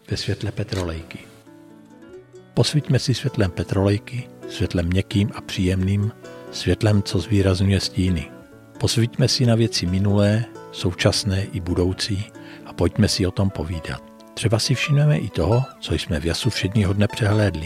ve světle petrolejky. Posvíťme si světlem petrolejky, světlem měkkým a příjemným, světlem, co zvýrazňuje stíny. Posvíťme si na věci minulé, současné i budoucí a pojďme si o tom povídat. Třeba si všimneme i toho, co jsme v jasu všedního dne přehlédli.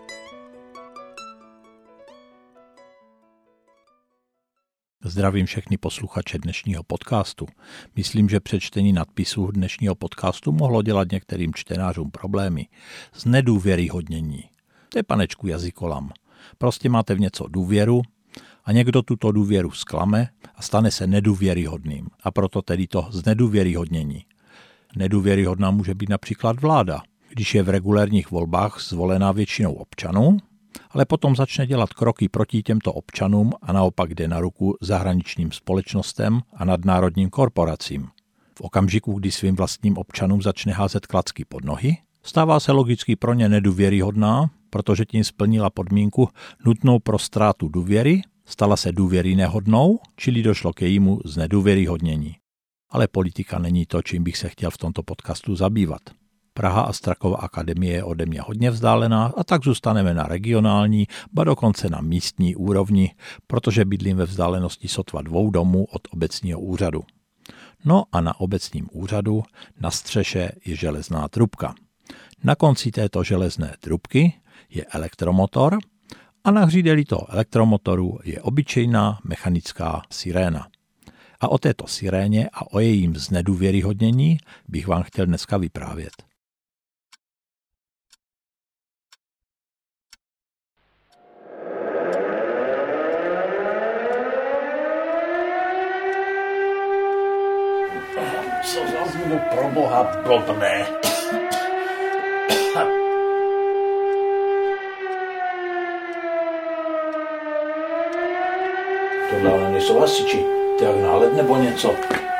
Zdravím všechny posluchače dnešního podcastu. Myslím, že přečtení nadpisů dnešního podcastu mohlo dělat některým čtenářům problémy. Znedůvěryhodnění. To je, panečku, jazykolam. Prostě máte v něco důvěru a někdo tuto důvěru zklame a stane se nedůvěryhodným. A proto tedy to znedůvěryhodnění. Nedůvěryhodná může být například vláda, když je v regulérních volbách zvolená většinou občanů, ale potom začne dělat kroky proti těmto občanům a naopak jde na ruku zahraničním společnostem a nadnárodním korporacím. V okamžiku, kdy svým vlastním občanům začne házet klacky pod nohy, stává se logicky pro ně nedůvěryhodná, protože tím splnila podmínku nutnou pro ztrátu důvěry, stala se důvěry nehodnou, čili došlo k jejímu znedůvěryhodnění. Ale politika není to, čím bych se chtěl v tomto podcastu zabývat. Praha a Strakova akademie je ode mě hodně vzdálená a tak zůstaneme na regionální, ba dokonce na místní úrovni, protože bydlím ve vzdálenosti sotva 2 domů od obecního úřadu. No a na obecním úřadu na střeše je železná trubka. Na konci této železné trubky je elektromotor a na hřídeli toho elektromotoru je obyčejná mechanická siréna. A o této siréně a o jejím znedůvěryhodnění bych vám chtěl dneska vyprávět. Co zazvu pro boha blbne? Tohle ale nejsou hasiči. To je náled nebo něco?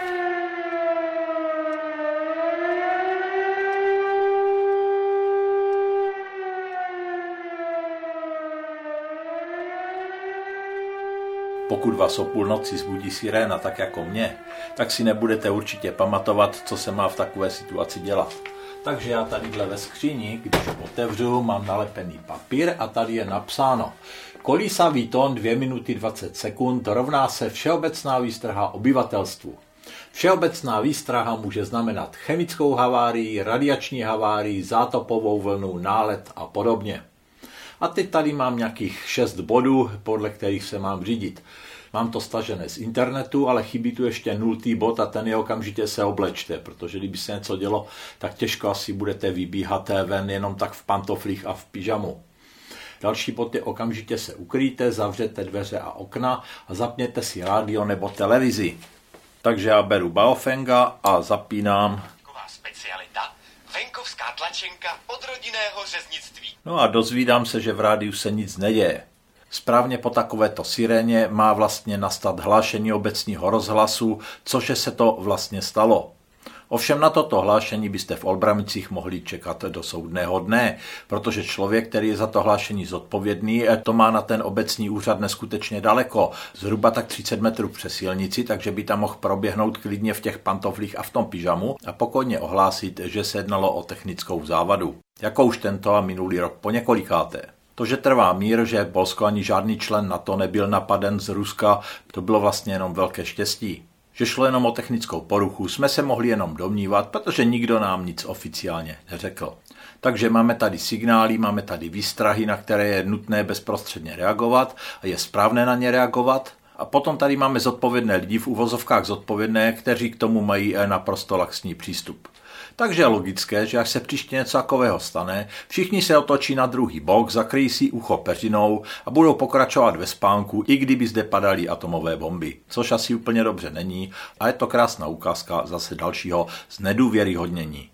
Pokud vás o půlnoci zbudí siréna tak jako mě, tak si nebudete určitě pamatovat, co se má v takové situaci dělat. Takže já tadyhle ve skříni, když otevřu, mám nalepený papír a tady je napsáno: kolísavý tón 2 minuty 20 sekund rovná se všeobecná výstraha obyvatelstvu. Všeobecná výstraha může znamenat chemickou havárii, radiační havárii, zátopovou vlnu, nálet a podobně. A teď tady mám nějakých 6 bodů, podle kterých se mám řídit. Mám to stažené z internetu, ale chybí tu ještě 0. bod a ten je okamžitě se oblečte, protože kdyby se něco dělo, tak těžko asi budete vybíhat ven jenom tak v pantoflích a v pyžamu. Další bod je okamžitě se ukrýjte, zavřete dveře a okna a zapněte si rádio nebo televizi. Takže já beru Baofenga a zapínám. Specialita, venkovská tlačenka od rodinného řeznictví. No a dozvídám se, že v rádiu se nic neděje. Správně po takovéto siréně má vlastně nastat hlášení obecního rozhlasu, což se to vlastně stalo. Ovšem na toto hlášení byste v Olbramicích mohli čekat do soudného dne, protože člověk, který je za to hlášení zodpovědný, to má na ten obecní úřad neskutečně daleko, zhruba tak 30 metrů přes silnici, takže by tam mohl proběhnout klidně v těch pantoflích a v tom pyžamu a pokojně ohlásit, že se jednalo o technickou závadu. Jako už tento a minulý rok po několikáté. To, že trvá mír, že Polsko ani žádný člen NATO nebyl napaden z Ruska, to bylo vlastně jenom velké štěstí. Že šlo jenom o technickou poruchu, jsme se mohli jenom domnívat, protože nikdo nám nic oficiálně neřekl. Takže máme tady signály, máme tady výstrahy, na které je nutné bezprostředně reagovat a je správné na ně reagovat. A potom tady máme zodpovědné lidi, v uvozovkách zodpovědné, kteří k tomu mají naprosto laxní přístup. Takže je logické, že až se příště něco takového stane, všichni se otočí na druhý bok, zakryjí si ucho peřinou a budou pokračovat ve spánku, i kdyby zde padaly atomové bomby. Což asi úplně dobře není a je to krásná ukázka zase dalšího znedůvěryhodnění.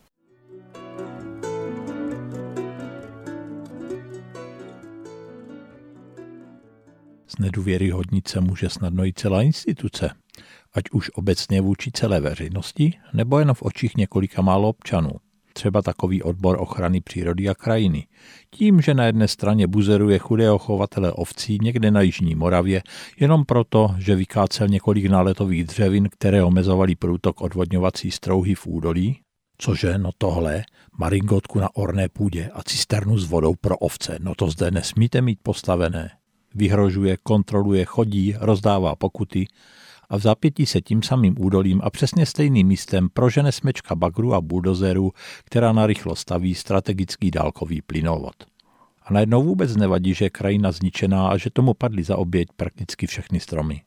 Znedůvěryhodnit se může snadno i celá instituce, ať už obecně vůči celé veřejnosti, nebo jen v očích několika málo občanů. Třeba takový odbor ochrany přírody a krajiny. Tím, že na jedné straně buzeruje chudého chovatele ovcí někde na jižní Moravě, jenom proto, že vykácel několik náletových dřevin, které omezovaly průtok odvodňovací strouhy v údolí, Cože, no tohle, maringotku na orné půdě a cisternu s vodou pro ovce, no to zde nesmíte mít postavené. Vyhrožuje, kontroluje, chodí, rozdává pokuty a v zápětí se tím samým údolím a přesně stejným místem prožene smečka bagru a buldozeru, která narychlo staví strategický dálkový plynovod. A najednou vůbec nevadí, že je krajina zničená a že tomu padly za oběť prakticky všechny stromy.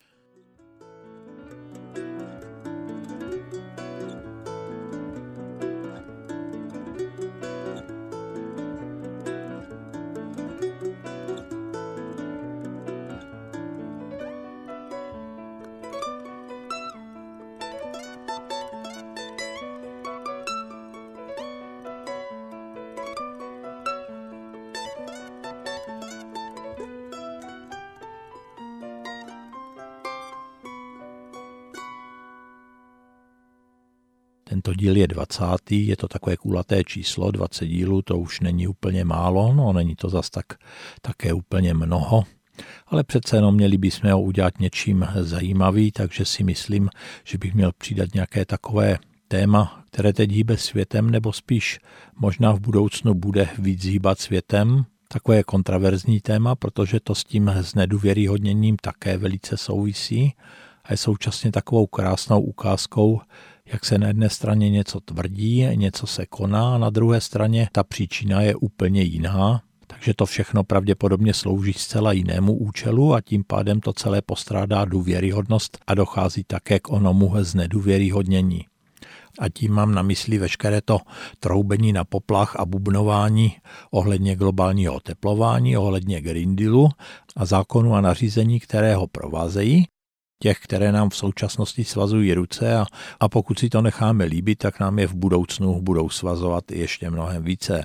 Tento díl je 20. Je to takové kulaté číslo, 20 dílů, to už není úplně málo, no není to zas také úplně mnoho, ale přece jenom měli bychom ho udělat něčím zajímavý, takže si myslím, že bych měl přidat nějaké takové téma, které teď hýbe světem, nebo spíš možná v budoucnu bude víc hýbat světem. Takové kontraverzní téma, protože to s tím znedůvěryhodněním také velice souvisí a je současně takovou krásnou ukázkou, jak se na jedné straně něco tvrdí, něco se koná a na druhé straně ta příčina je úplně jiná, takže to všechno pravděpodobně slouží zcela jinému účelu a tím pádem to celé postrádá důvěryhodnost a dochází také k onomu znedůvěryhodnění. A tím mám na mysli veškeré to troubení na poplach a bubnování ohledně globálního oteplování, ohledně Green Dealu a zákonu a nařízení, které ho provázejí, těch, které nám v současnosti svazují ruce a pokud si to necháme líbit, tak nám je v budoucnu budou svazovat ještě mnohem více.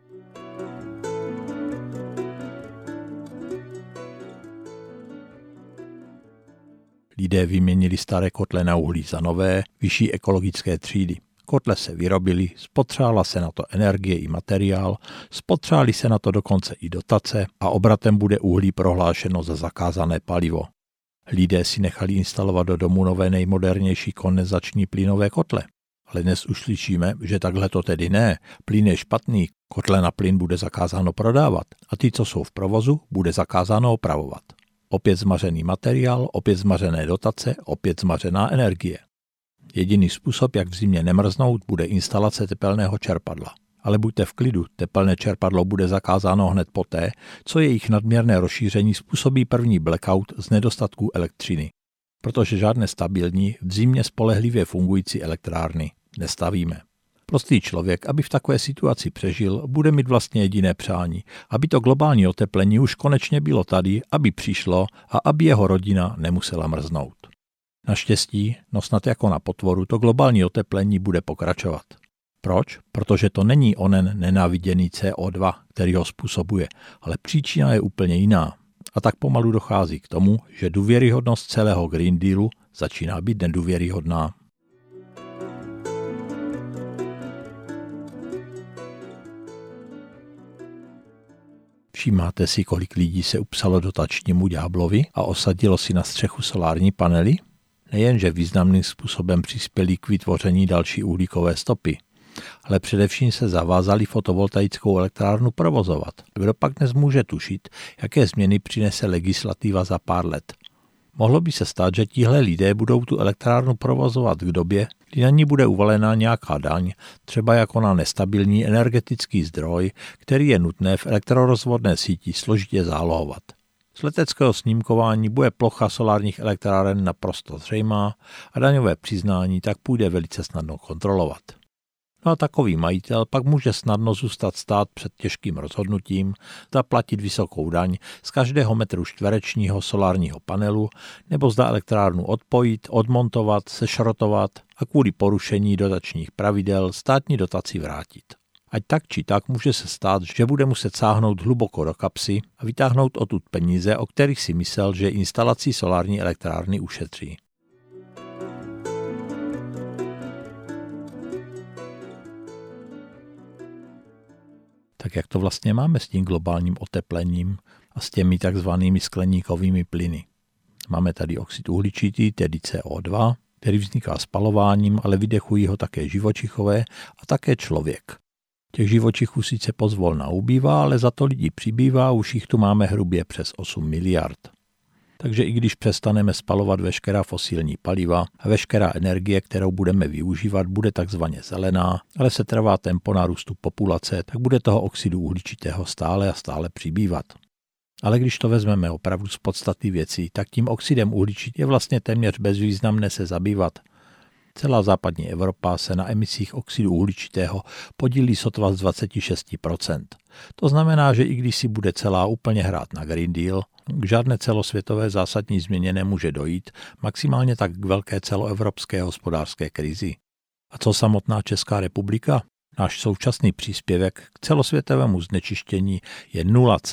Lidé vyměnili staré kotle na uhlí za nové, vyšší ekologické třídy. Kotle se vyrobily, spotřála se na to energie i materiál, spotřály se na to dokonce i dotace a obratem bude uhlí prohlášeno za zakázané palivo. Lidé si nechali instalovat do domu nové nejmodernější kondenzační plynové kotle. Ale dnes už slyšíme, že takhle to tedy ne. Plyn je špatný, kotle na plyn bude zakázáno prodávat a ty, co jsou v provozu, bude zakázáno opravovat. Opět zmařený materiál, opět zmařené dotace, opět zmařená energie. Jediný způsob, jak v zimě nemrznout, bude instalace tepelného čerpadla. Ale buďte v klidu, tepelné čerpadlo bude zakázáno hned poté, co jejich nadměrné rozšíření způsobí první blackout z nedostatků elektřiny. Protože žádné stabilní, v zimě spolehlivě fungující elektrárny nestavíme. Prostý člověk, aby v takové situaci přežil, bude mít vlastně jediné přání, aby to globální oteplení už konečně bylo tady, aby přišlo a aby jeho rodina nemusela mrznout. Naštěstí, no snad jako na potvoru, to globální oteplení bude pokračovat. Proč? Protože to není onen nenáviděný CO2, který ho způsobuje, ale příčina je úplně jiná. A tak pomalu dochází k tomu, že důvěryhodnost celého Green Dealu začíná být nedůvěryhodná. Všímáte si, kolik lidí se upsalo dotačnímu ďáblovi a osadilo si na střechu solární panely? Nejenže významným způsobem přispěli k vytvoření další uhlíkové stopy, ale především se zavázali fotovoltaickou elektrárnu provozovat. Kdo pak dnes může tušit, jaké změny přinese legislativa za pár let? Mohlo by se stát, že tihle lidé budou tu elektrárnu provozovat k době, kdy na ní bude uvalená nějaká daň, třeba jako na nestabilní energetický zdroj, který je nutné v elektrorozvodné síti složitě zálohovat. Z leteckého snímkování bude plocha solárních elektráren naprosto zřejmá a daňové přiznání tak půjde velice snadno kontrolovat. No a takový majitel pak může snadno zůstat stát před těžkým rozhodnutím, zaplatit vysokou daň z každého metru čtverečního solárního panelu nebo zda elektrárnu odpojit, odmontovat, sešrotovat a kvůli porušení dotačních pravidel státní dotaci vrátit. Ať tak či tak může se stát, že bude muset sáhnout hluboko do kapsy a vytáhnout odtud peníze, o kterých si myslel, že instalací solární elektrárny ušetří. Tak jak to vlastně máme s tím globálním oteplením a s těmi takzvanými skleníkovými plyny? Máme tady oxid uhličitý, tedy CO2, který vzniká spalováním, ale vydechují ho také živočichové a také člověk. Těch živočichů sice pozvolna ubývá, ale za to lidí přibývá, už jich tu máme hrubě přes 8 miliard. Takže i když přestaneme spalovat veškerá fosilní paliva a veškerá energie, kterou budeme využívat, bude takzvaně zelená, ale se trvá tempo nárůstu populace, tak bude toho oxidu uhličitého stále a stále přibývat. Ale když to vezmeme opravdu z podstaty věcí, tak tím oxidem uhličitě je vlastně téměř bezvýznamné se zabývat. Celá západní Evropa se na emisích oxidu uhličitého podílí sotva z 26%. To znamená, že i když si bude celá úplně hrát na Green Deal, k žádné celosvětové zásadní změně nemůže dojít, maximálně tak k velké celoevropské hospodářské krizi. A co samotná Česká republika? Náš současný příspěvek k celosvětovému znečištění je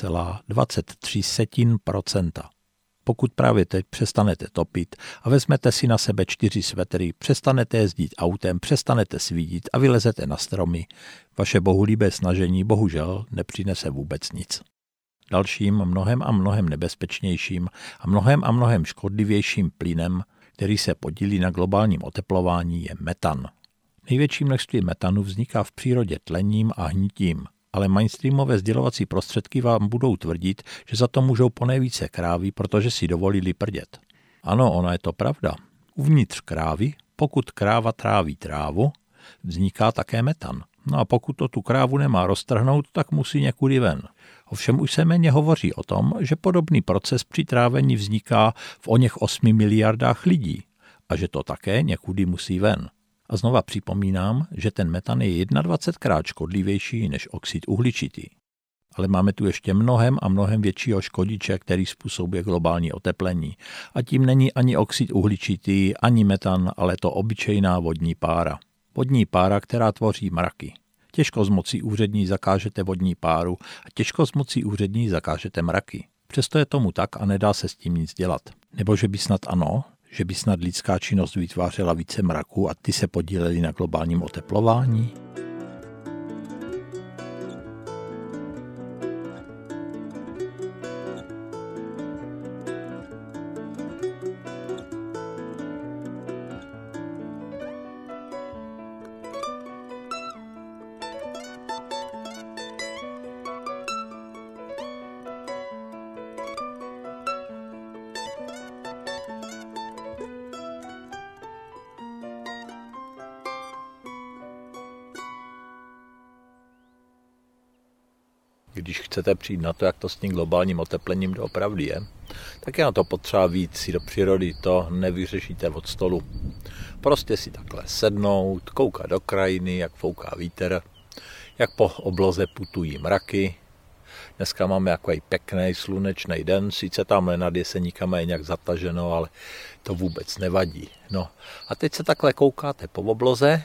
0,23%. Pokud právě teď přestanete topit a vezmete si na sebe 4 svetry, přestanete jezdit autem, přestanete svítit a vylezete na stromy, vaše bohulibé snažení bohužel nepřinese vůbec nic. Dalším mnohem nebezpečnějším a mnohem škodlivějším plynem, který se podílí na globálním oteplování, je metan. Největší množství metanu vzniká v přírodě tlením a hnitím, ale mainstreamové sdělovací prostředky vám budou tvrdit, že za to můžou ponejvíce krávy, protože si dovolili prdět. Ano, ona je to pravda. Uvnitř krávy, pokud kráva tráví trávu, vzniká také metan. No a pokud to tu krávu nemá roztrhnout, tak musí někudy ven. Ovšem už se méně hovoří o tom, že podobný proces při trávení vzniká v oněch 8 miliardách lidí a že to také někudy musí ven. A znova připomínám, že ten metan je 21krát škodlivější než oxid uhličitý. Ale máme tu ještě mnohem většího škodiče, který způsobuje globální oteplení. A tím není ani oxid uhličitý, ani metan, ale to obyčejná vodní pára. Vodní pára, která tvoří mraky. Těžko z mocí úřední zakážete vodní páru a těžko z mocí úřední zakážete mraky. Přesto je tomu tak a nedá se s tím nic dělat. Nebo že by snad ano, že by snad lidská činnost vytvářela více mraků a ty se podílely na globálním oteplování? Když chcete přijít na to, jak to s tím globálním oteplením doopravdy je, tak je na to potřeba víc si do přírody, to nevyřešíte od stolu. Prostě si takhle sednout, koukat do krajiny, jak fouká vítr, jak po obloze putují mraky. Dneska máme takový pěkný slunečný den, sice tamhle nad Jeseníkama je nějak zataženo, ale to vůbec nevadí. No a teď se takhle koukáte po obloze,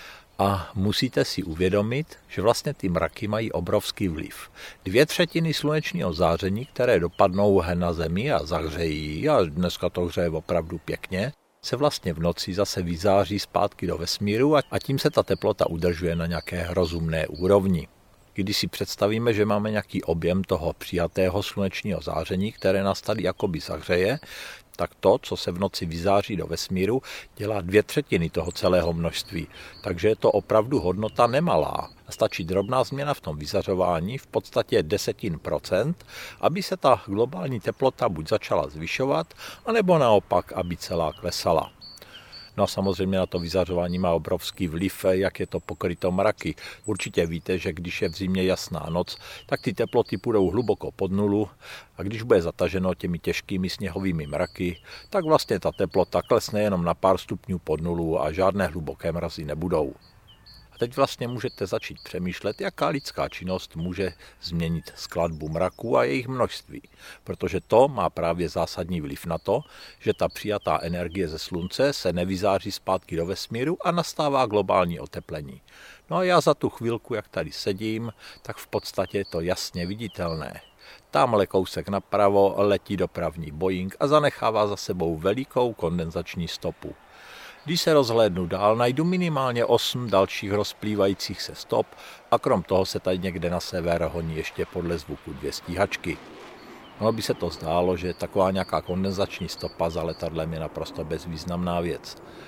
a musíte si uvědomit, že vlastně ty mraky mají obrovský vliv. 2/3 slunečního záření, které dopadnou na zemi a zahřejí, a dneska to hřeje opravdu pěkně, se vlastně v noci zase vyzáří zpátky do vesmíru a tím se ta teplota udržuje na nějaké rozumné úrovni. Když si představíme, že máme nějaký objem toho přijatého slunečního záření, které nás tady jakoby zahřeje, tak to, co se v noci vyzáří do vesmíru, dělá 2/3 toho celého množství. Takže je to opravdu hodnota nemalá. Stačí drobná změna v tom vyzařování, v podstatě 10%, aby se ta globální teplota buď začala zvyšovat, anebo naopak, aby celá klesala. No a samozřejmě na to vyzařování má obrovský vliv, jak je to pokryto mraky. Určitě víte, že když je v zimě jasná noc, tak ty teploty půjdou hluboko pod nulu a když bude zataženo těmi těžkými sněhovými mraky, tak vlastně ta teplota klesne jenom na pár stupňů pod nulu a žádné hluboké mrazy nebudou. A teď vlastně můžete začít přemýšlet, jaká lidská činnost může změnit skladbu mraků a jejich množství. Protože to má právě zásadní vliv na to, že ta přijatá energie ze slunce se nevyzáří zpátky do vesmíru a nastává globální oteplení. No a já za tu chvilku, jak tady sedím, tak v podstatě je to jasně viditelné. Tamhle kousek napravo letí dopravní Boeing a zanechává za sebou velikou kondenzační stopu. Když se rozhlédnu dál, najdu minimálně 8 dalších rozplývajících se stop a krom toho se tady někde na sever honí ještě podle zvuku 2 stíhačky. Ono by se to zdálo, že taková nějaká kondenzační stopa za letadlem je naprosto bezvýznamná věc.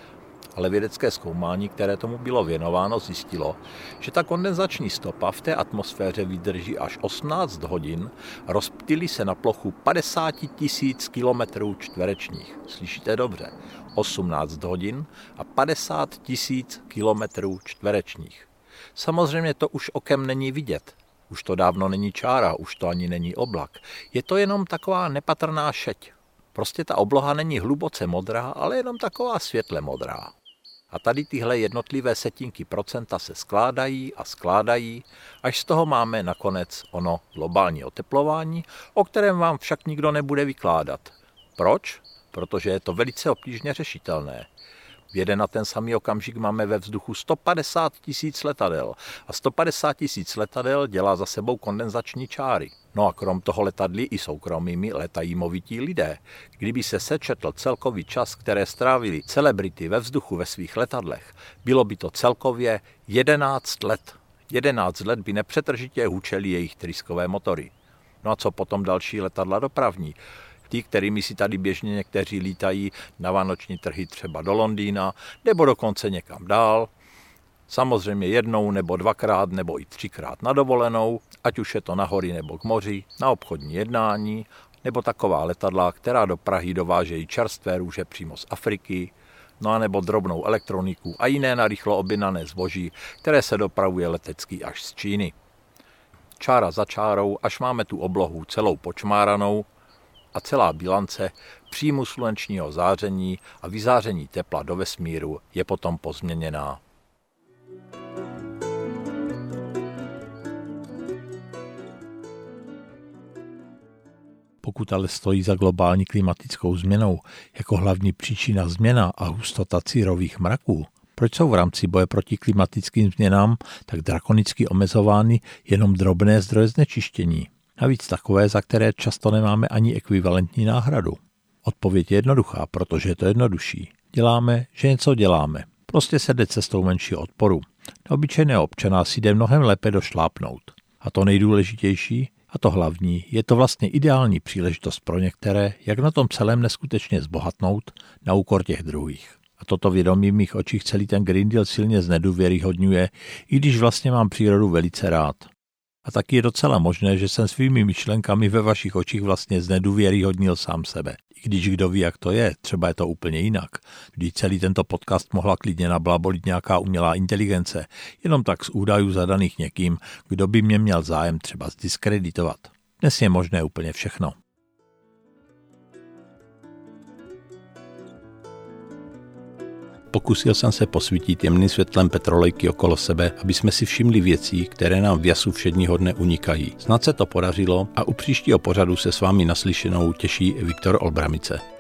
Ale vědecké zkoumání, které tomu bylo věnováno, zjistilo, že ta kondenzační stopa v té atmosféře vydrží až 18 hodin, rozptýlí se na plochu 50 000 kilometrů čtverečních. Slyšíte dobře, 18 hodin a 50 000 kilometrů čtverečních. Samozřejmě to už okem není vidět. Už to dávno není čára, už to ani není oblak. Je to jenom taková nepatrná šeť. Prostě ta obloha není hluboce modrá, ale jenom taková světle modrá. A tady tyhle jednotlivé setinky procenta se skládají, až z toho máme nakonec ono globální oteplování, o kterém vám však nikdo nebude vykládat. Proč? Protože je to velice obtížně řešitelné. V jeden a ten samý okamžik máme ve vzduchu 150 000 letadel a 150 000 letadel dělá za sebou kondenzační čáry. No a krom toho letadly i soukromými letají movití lidé. Kdyby se sečetl celkový čas, které strávili celebrity ve vzduchu ve svých letadlech, bylo by to celkově 11 let. 11 let by nepřetržitě hučely jejich tryskové motory. No a co potom další letadla dopravní? Ty, kterými si tady běžně někteří lítají na vánoční trhy třeba do Londýna, nebo dokonce někam dál. Samozřejmě jednou nebo dvakrát nebo i třikrát na dovolenou, ať už je to na hory nebo k moři, na obchodní jednání, nebo taková letadla, která do Prahy dovážejí čerstvé růže přímo z Afriky, no a nebo drobnou elektroniku a jiné narychlo objednané zboží, které se dopravuje letecky až z Číny. Čára za čárou, až máme tu oblohu celou počmáranou, a celá bilance příjmu slunečního záření a vyzáření tepla do vesmíru je potom pozměněná. Pokud ale stojí za globální klimatickou změnou jako hlavní příčina změna a hustota círových mraků, proč jsou v rámci boje proti klimatickým změnám tak drakonicky omezovány jenom drobné zdroje znečištění? Navíc takové, za které často nemáme ani ekvivalentní náhradu. Odpověď je jednoduchá, protože je to jednodušší. Děláme, že něco děláme. Prostě se jde cestou menšího odporu. Na obyčejného občana si jde mnohem lépe došlápnout. A to nejdůležitější, a to hlavní, je to vlastně ideální příležitost pro některé, jak na tom celém neskutečně zbohatnout na úkor těch druhých. A toto vědomí v mých očích celý ten Green Deal silně znedůvěryhodňuje, i když vlastně mám přírodu velice rád. A taky je docela možné, že jsem svými myšlenkami ve vašich očích vlastně znedůvěryhodnil sám sebe. I když kdo ví, jak to je, třeba je to úplně jinak. Když celý tento podcast mohla klidně nablabolit nějaká umělá inteligence, jenom tak z údajů zadaných někým, kdo by mě měl zájem třeba zdiskreditovat. Dnes je možné úplně všechno. Pokusil jsem se posvítit jemným světlem petrolejky okolo sebe, aby jsme si všimli věcí, které nám v jasu všedního dne unikají. Snad se to podařilo a u příštího pořadu se s vámi naslyšenou těší Viktor Olbramice.